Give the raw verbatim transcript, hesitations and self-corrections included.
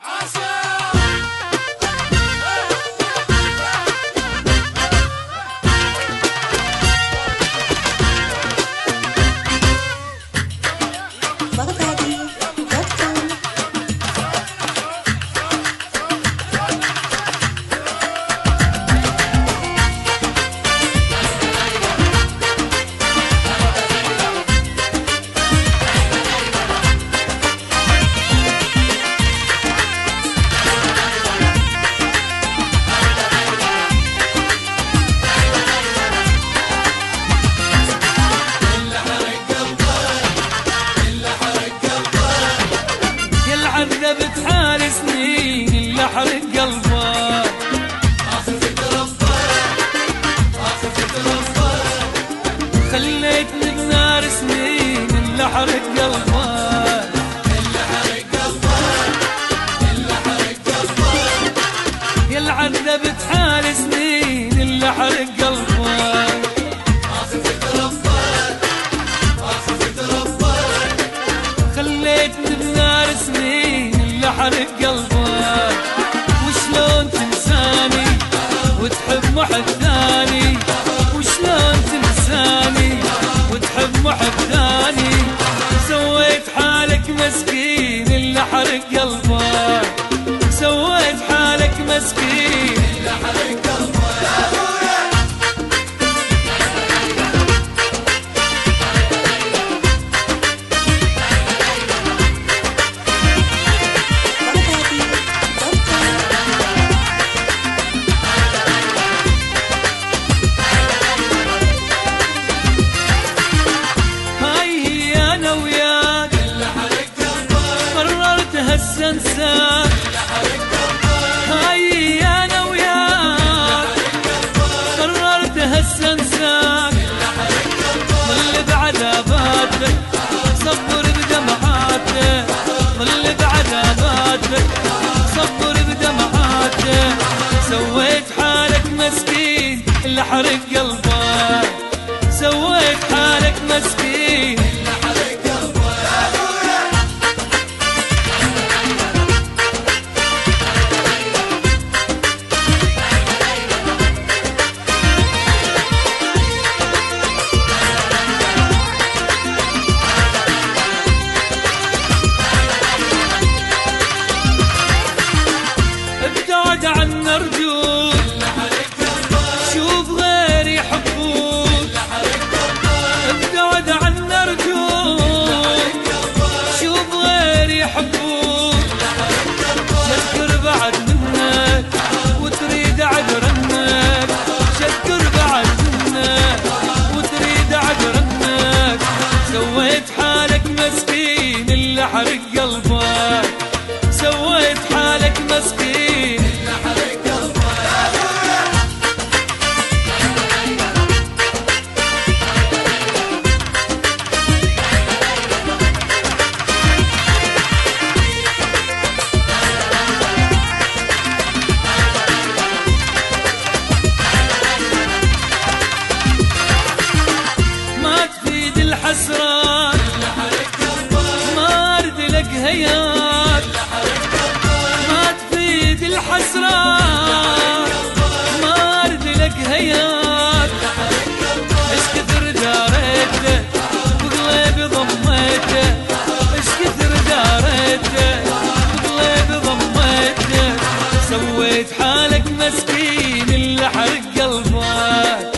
عذبت حالي سنين اللي حرق قلبه، اخذت ربك اخذت ربك، خليتني بنار سنين اللي حرق قلبه، اللي حرق قلبك اللي حرق قلبك، يا عذبت حالي سنين اللي حرق قلبه، اخذت ربك اخذت ربك، خليتني بنار سنين اللي حرق قلبك، وشلون تنساني وتحب محب ثاني، وشلون تنساني وتحب محب ثاني، سويت حالك مسكين اللي حرق قلبك، سويت حالك مسكين اللي حرق قلبك. انساك هاي انا وياك، قررت هسه انساك، ظل بعذاباتك صبر بدمعاتك، ظل بعذاباتك صبر بدمعاتك، سويت حالك مسكين اللي حرق قلبك، سويت حالك مسكين اللي حرق قلبك. ابتعد عنا ارجوك، شوف غيري يحبوك، ابتعد عنا ارجوك، شوف غيري يحبوك، شكر بعد منك وتريد عذرنك، شكر بعد منك وتريد عذرنك، سويت حالك مسكين اللي حرق قلبك، سويت حالك مسكين اللي حرق قلبك. ما تفيد الحسرات اللي حرق قلبك، ما ارد لك هيات، ما تفيد الحسرات ما ارد لك هيات، ايش كثر داريته بقلبي ضميته، ايش كثر داريته بقلبي ضميته، سويت حالك مسكين اللي حرق قلبك،